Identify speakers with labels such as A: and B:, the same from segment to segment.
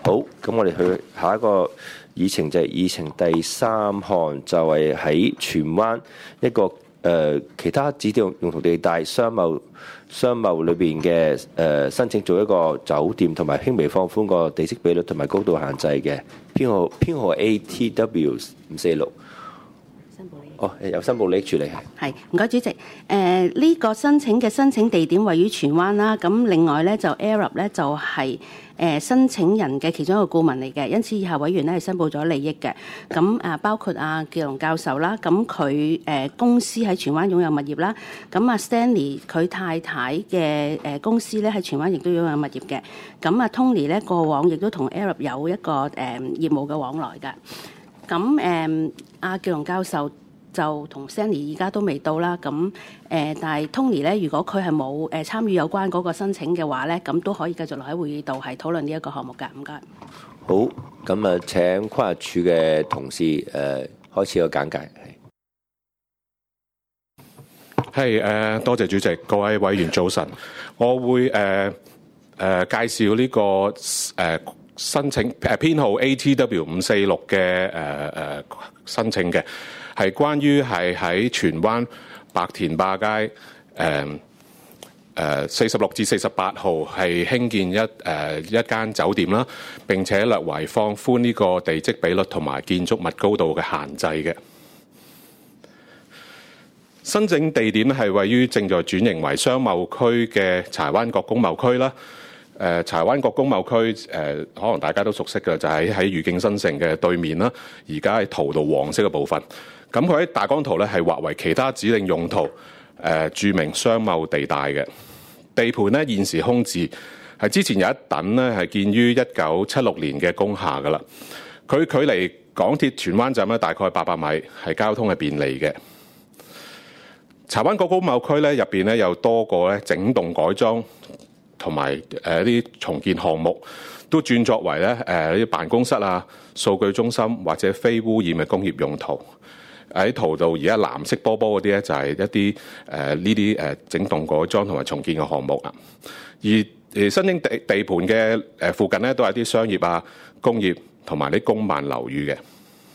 A: 好，咁我哋去下一個議程就係議程第3項，就係喺荃灣一個其他指定用途地帶商貿裏邊嘅申請做一個酒店，同埋輕微放寬個地積比率同埋高度限制嘅編號 ATW 546。哦，由申報利益處理
B: 係，唔該主席。呢個申請地點位於荃灣啦。咁另外咧就 Arab 咧就係申請人嘅其中一個顧問嚟嘅，因此以下委員咧係申報咗利益嘅。咁包括阿傑龍教授啦，咁佢公司喺荃灣擁有物業啦。咁阿 Stanley 佢太太嘅公司咧喺荃灣亦都擁有物業嘅。咁阿 Tony 咧過往亦都同 Arab 有一個業務嘅往來㗎。咁阿傑龍教授就同 Stanley 而家都未到啦，咁但係 Tony 咧，如果佢係冇參與有關嗰個申請嘅話咧，咁都可以繼續留喺會議度係討論呢一個項目㗎。唔該。
A: 好，咁啊請規劃署嘅同事開始個簡介。
C: 係多謝主席，各位委員早晨，我會介紹呢個申請編號 ATW 546嘅申請嘅。係關於係喺荃灣白田壩街46至48號係興建一間酒店啦，並且略為放寬呢個地積比率同埋建築物高度嘅限制嘅。申請地點係位於正在轉型為商貿區嘅柴灣角工貿區啦。柴灣角工貿區可能大家都熟悉嘅，就喺愉景新城嘅對面啦。而家喺圖度黃色嘅部分。咁佢喺大綱圖咧係劃為其他指定用途著名商貿地帶嘅地盤咧，現時空置，係之前有一等咧係建於1976年嘅工廈噶啦。佢距離港鐵荃灣站咧大概800米，係交通係便利嘅。柴灣角工貿區咧入邊咧有多個咧整棟改裝同埋啲重建項目，都轉作為咧啲辦公室啊、數據中心或者非污染嘅工業用途。喺圖度而家藍色波波嗰啲咧就係一啲呢啲整棟改裝同埋重建嘅項目啊。而申請地盤嘅附近咧都係啲商業啊、工業同埋啲公辦樓宇嘅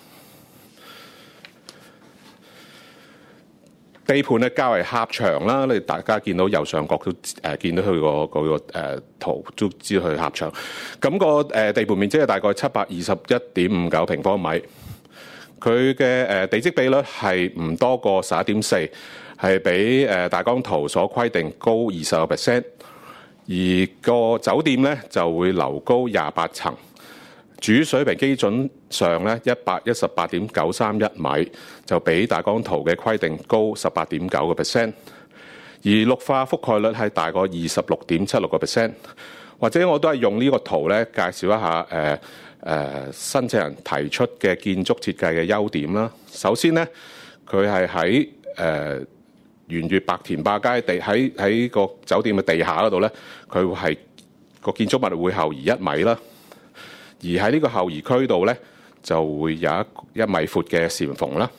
C: 地盤咧較為狹長啦。你大家見到右上角都見到佢個圖都知道佢狹長。咁個地盤面積係大概721.59平方米。佢嘅地積比率係唔多過11.4%，係比大綱圖所規定高20%。而個酒店咧就會樓高28層，主水平基準上咧118.931米，就比大綱圖嘅規定高18.9%。而綠化覆蓋率係大概26.76%。或者我都係用呢個圖咧介紹一下申請人提出嘅建築設計嘅優點啦。首先咧，佢係喺沿住白田壩街喺個酒店嘅地下嗰度咧，佢會係個建築物會後移1米啦。而喺呢個後移區度咧，就會有1米闊嘅簷篷啦。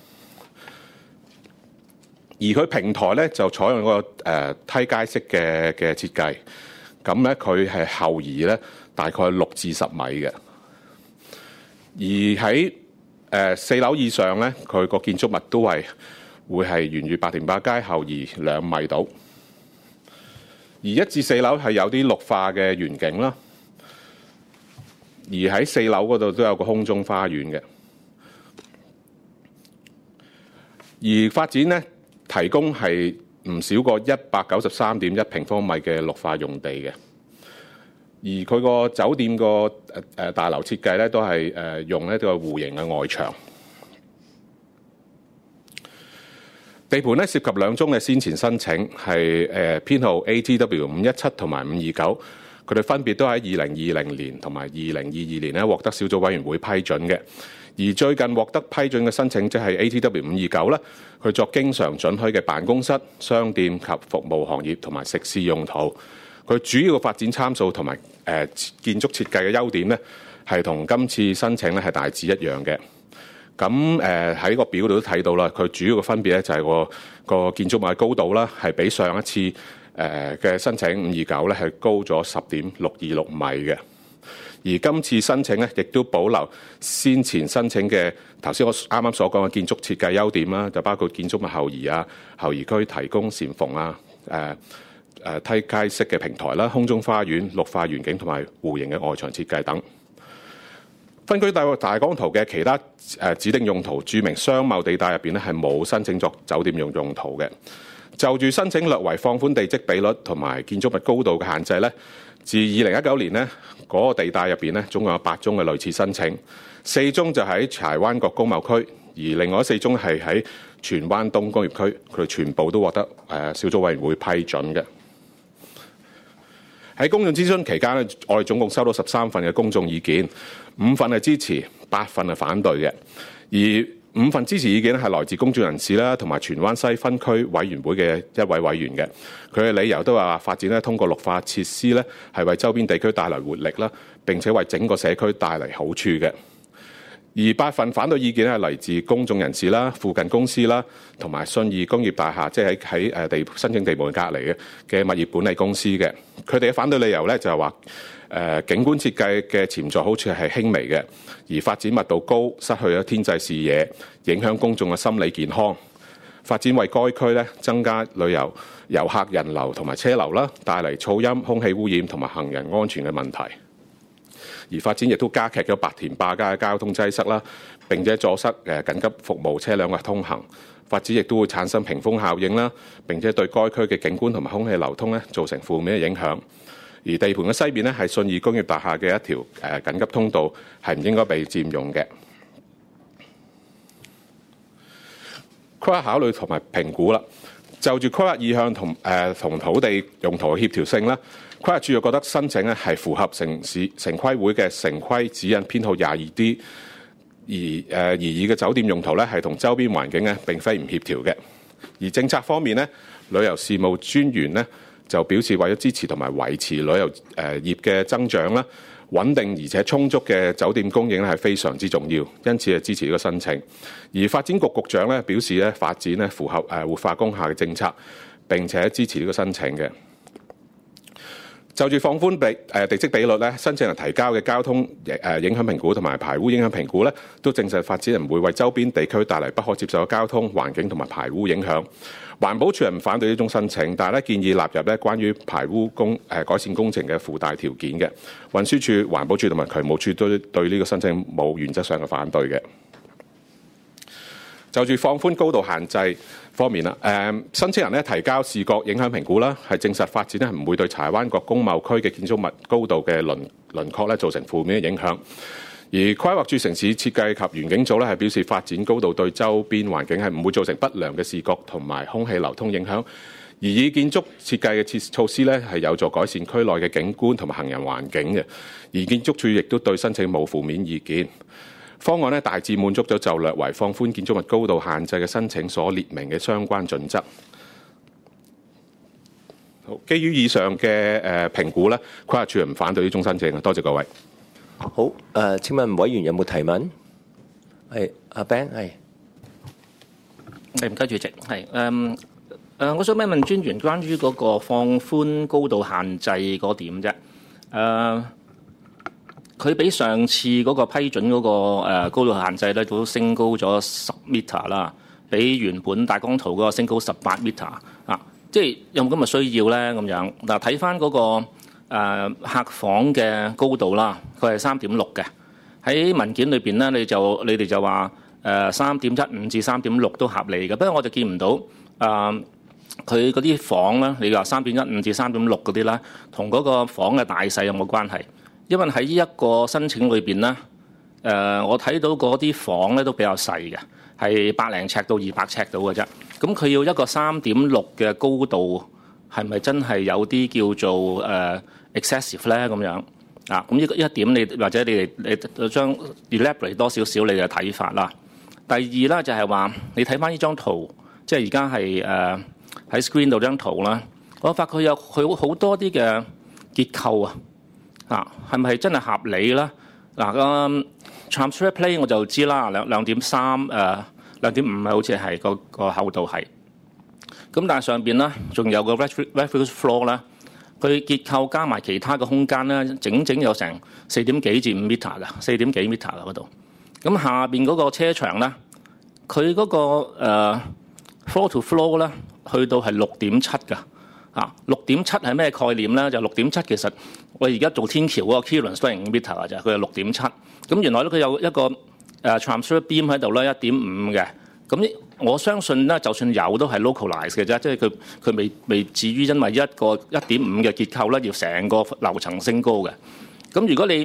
C: 而佢平台咧就採用個梯階式嘅設計，咁咧佢係後移咧大概6至10米嘅。而喺4樓以上咧，佢個建築物都係會係沿住白田壩街後移2米度。而1至4樓係有啲綠化嘅園景啦。而喺4樓嗰度都有個空中花園嘅。而發展咧提供係唔少過193.1平方米嘅綠化用地嘅。而佢個酒店個大樓設計咧，都係用一個弧形嘅外牆。地盤咧涉及2宗嘅先前申請，係編號 ATW 517同埋529，佢哋分別都喺2020年同埋2022年咧獲得小組委員會批准嘅。而最近獲得批准嘅申請，即係 ATW 529咧，佢作經常准許嘅辦公室、商店及服務行業同埋食肆用途。佢主要嘅發展參數同埋建築設計嘅優點咧，係同今次申請咧係大致一樣嘅。咁喺個表度都睇到啦，佢主要嘅分別咧就係個建築物嘅高度啦，係比上一次嘅申請529咧係高咗10.626米嘅。 而今次申請咧，亦都保留先前申請嘅頭先我啱啱所講嘅建築設計優點啦，就包括建築物後移啊、後移區提供簷篷啊、梯階式嘅平台啦、空中花園、綠化園景同埋弧形嘅外牆設計等。分區大綱圖嘅其他指定用途，註明商貿地帶入邊咧係冇申請作酒店用途嘅。就住申請略為放寬地積比率同埋建築物高度嘅限制咧，自2019年咧嗰個地帶入邊咧總共有8宗嘅類似申請，4宗就喺柴灣角工貿區，而另外4宗係喺荃灣東工業區，佢哋全部都獲得小組委員會批准嘅。喺公眾諮詢期間咧，我哋總共收到13份嘅公眾意見，5份係支持，8份係反對嘅。而5份支持意見係來自公眾人士啦，同埋荃灣西分區委員會嘅1位委員嘅。佢嘅理由都話發展咧通過綠化設施咧係為周邊地區帶來活力啦，並且為整個社區帶嚟好處嘅。而8份反對意見係嚟自公眾人士啦、附近公司啦，同埋信義工業大廈，即係喺申請地盤隔離嘅物業管理公司嘅。佢哋嘅反對理由咧就係話，景觀設計嘅潛在好處係輕微嘅，而發展密度高，失去咗天際視野，影響公眾嘅心理健康。發展為該區咧增加旅遊遊客人流同埋車流啦，帶嚟噪音、空氣污染同埋行人安全嘅問題。而發展亦都加劇咗白田壩街嘅交通擠塞啦，並且阻塞緊急服務車輛嘅通行。發展亦都會產生屏風效應啦，並且對該區嘅景觀同埋空氣流通咧造成負面嘅影響。而地盤嘅西面咧係信義工業大廈嘅一條緊急通道，係唔應該被佔用嘅。規劃考慮同埋評估啦，就住規劃意向同土地用途嘅協調性啦，規劃署又覺得申請咧係符合城規會嘅城規指引編號 22D， 而擬議嘅酒店用途咧係同周邊環境咧並非唔協調嘅。而政策方面咧，旅遊事務專員咧就表示為咗支持同埋維持旅遊業嘅增長啦，穩定而且充足嘅酒店供應咧係非常之重要，因此係支持呢個申請。而發展局局長咧表示咧發展咧符合活化工廈嘅政策，並且支持呢個申請嘅。就住放寬地積比率咧，申請人提交嘅交通影響評估同埋排污影響評估咧，都證實發展人唔會為周邊地區帶嚟不可接受嘅交通環境同埋排污影響。環保署係唔反對呢種申請，但係咧建議納入咧關於排污改善工程嘅附帶條件嘅。運輸署、環保署同埋渠務署都對呢個申請冇原則上嘅反對嘅。就住放寬高度限制方面啦，申請人咧提交視覺影響評估啦，係證實發展咧唔會對柴灣角工貿區嘅建築物高度嘅輪廓咧造成負面嘅影響。而規劃署城市設計及園景組咧係表示，發展高度對周邊環境係唔會造成不良嘅視覺同埋空氣流通影響。而以建築設計嘅措施咧係有助改善區內嘅景觀同埋行人環境嘅。而建築署亦都對申請冇負面意見。方案咧大致滿足咗就略為放寬建築物高度限制嘅申請所列明嘅相關準則。好，基於以上嘅評估咧，規劃署唔反對呢種申請。多謝各位。
A: 好，請問委員有冇提問？係阿 Ben 係。
D: 唔該，主席係我想問專員關於嗰個放寬高度限制嗰點啫。佢比上次嗰個批准嗰個高度限制咧，都升高咗10 meter 啦，比原本大綱圖嗰個升高18 meter 啊，即係有冇咁嘅需要咧？咁樣嗱，睇翻嗰個客房嘅高度啦，佢係3.6嘅。喺文件裏邊咧，你哋就話3.15至3.6都合理嘅，不過我就見唔到佢嗰啲房咧，你話3.15至3.6嗰啲啦，同嗰個房嘅大細有冇關係？因為喺呢一個申請裏邊咧，我睇到嗰啲房咧都比較細嘅，係100尺到200尺到嘅啫。咁佢要一個3.6嘅高度，係咪真係有啲叫做excessive 咧？咁樣啊？咁呢一點你或者你將 elaborate 多少少你嘅睇法啦。第二咧就係話你睇翻呢張圖，即係而家係喺 screen 度張圖啦，我發覺佢好多啲嘅結構啊。係咪真係合理啦？嗱，transfer plane 我就知啦，2.3 2.5好似係個厚度係。咁但係上邊咧仲有個 refuse floor 啦， 佢結構加埋其他嘅空間咧，整有成4點幾至5 meter 㗎，4點幾 meter 㗎嗰度。咁下邊嗰個車場咧，佢嗰個floor to floor 咧，去到係6.7㗎。6.7係咩概念咧？就6.7其實我而家做天橋嗰個 clearance 都係5 meter 㗎咋，佢係6.7。咁原來咧佢有一個transfer beam 喺度咧1.5嘅。咁我相信咧，就算有都係 localize 嘅啫，即係佢未至於因為一個1.5嘅結構咧，要成個樓層升高嘅。咁如果你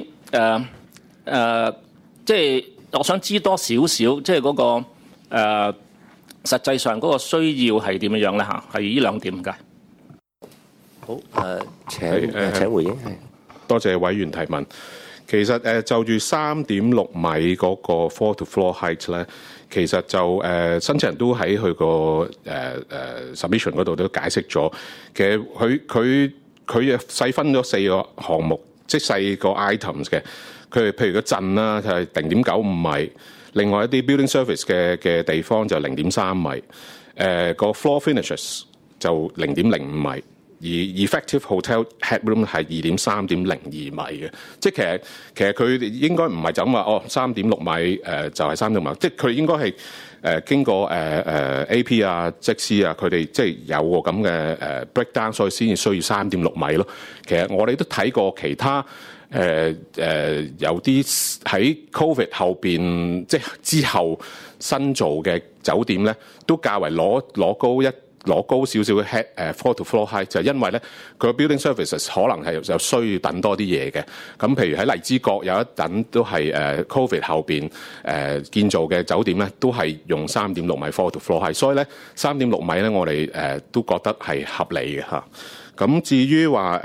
D: 即係我想知多少少，即係嗰個實際上嗰個需要係點樣咧嚇？係呢兩點嘅。
A: 好請回應。
C: 多謝委員提問。其實就住3.6米嗰個 floor to floor height 咧，其實就申請人都喺佢個submission 嗰度都解釋咗。其實佢細分咗4個項目，即係4個 items 嘅。佢譬如個震啦，就係0.95米；另外一啲 building surface 嘅地方就0.3米。個 floor finishes 就0.05米。而 effective hotel headroom 係2.3.02米嘅，即係其實佢應該唔係就咁話3.6米就係3.6米，即係佢應該係經過AP 啊、則師啊，佢哋即係有個咁嘅breakdown，所以先至需要3.6米咯。其實我哋都睇過其他有啲喺 COVID 後邊即係之後新做嘅酒店咧，都較為攞高少少嘅 floor to floor height， 就係因為咧佢個 building services 可能係有需要等多啲嘢嘅。咁譬如喺荔枝角有一等都係COVID 後邊建造嘅酒店咧，都係用3.6米 floor to floor height， 所以咧3.6米咧我哋都覺得係合理嘅嚇。咁至於話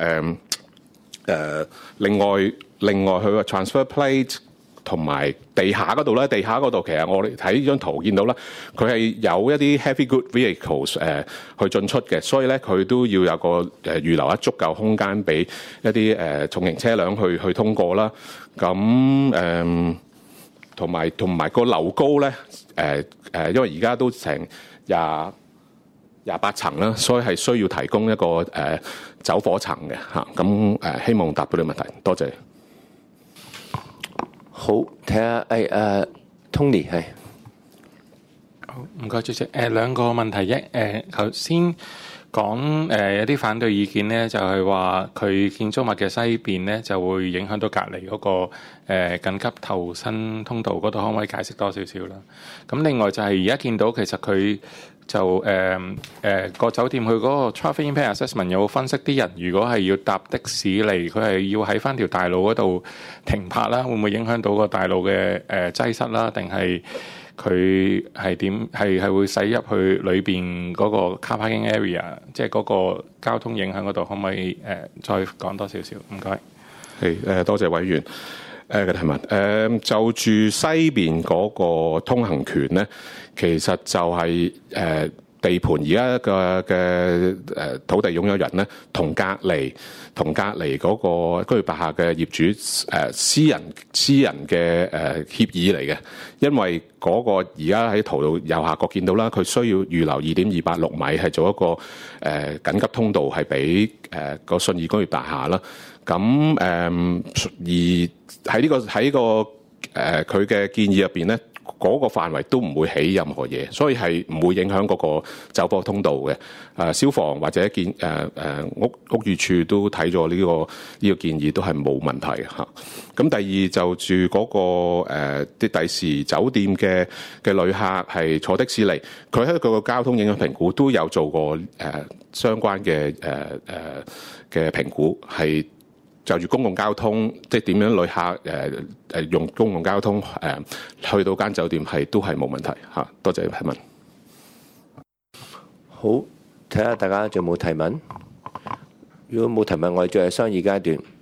C: 另外佢個 transfer plate。同埋地下嗰度咧，地下嗰度其實我哋睇呢張圖見到啦，佢係有一啲 heavy good vehicles 去進出嘅，所以咧佢都要有個預留一足夠空間俾一啲重型車輛去通過啦。咁同埋個樓高咧因為而家都成28層啦，所以係需要提供一個走火層嘅嚇。咁希望答到你問題，多謝。
A: 好，睇下Tony 係。
E: 好，唔該主席。兩個問題啫。頭先講有啲反對意見咧，就係話佢建築物嘅西邊咧就會影響到隔離嗰個緊急逃生通道嗰度，可唔可以解釋多少少啦？咁另外就係而家見到其實佢就個酒店佢嗰個 traffic impact assessment 有分析啲人如果係要搭的士嚟，佢係要喺翻條大路嗰度停泊啦，會唔會影響到個大路嘅擠塞啦？定係佢係點係會駛入去裏邊嗰個 car parking area， 即係嗰個交通影響嗰度，可唔可以再講多少少？唔該。
C: 係多謝委員嘅提問。就住西邊嗰個通行權咧，其實就係地盤而家嘅土地擁有人咧，同隔離嗰個居業白廈嘅業主私人嘅協議嚟嘅，因為嗰個而家喺圖度右下角見到啦，佢需要預留2.286米係做一個緊急通道，係俾個信義工業大廈啦。咁而喺個佢嘅建議入邊咧，嗰個範圍都唔會起任何嘢，所以係唔會影響嗰個走火通道嘅。消防或者屋宇署都睇咗呢個建議，都係冇問題嘅嚇。咁第二就住嗰個第時酒店嘅旅客係坐的士嚟，佢喺佢個交通影響評估都有做過相關嘅評估，係就住公共交通，即係點樣旅客用公共交通去到間酒店都係冇問題嚇。多謝提問。
A: 好，睇下大家仲有冇提問？如果冇提問，我哋仲係商議階段。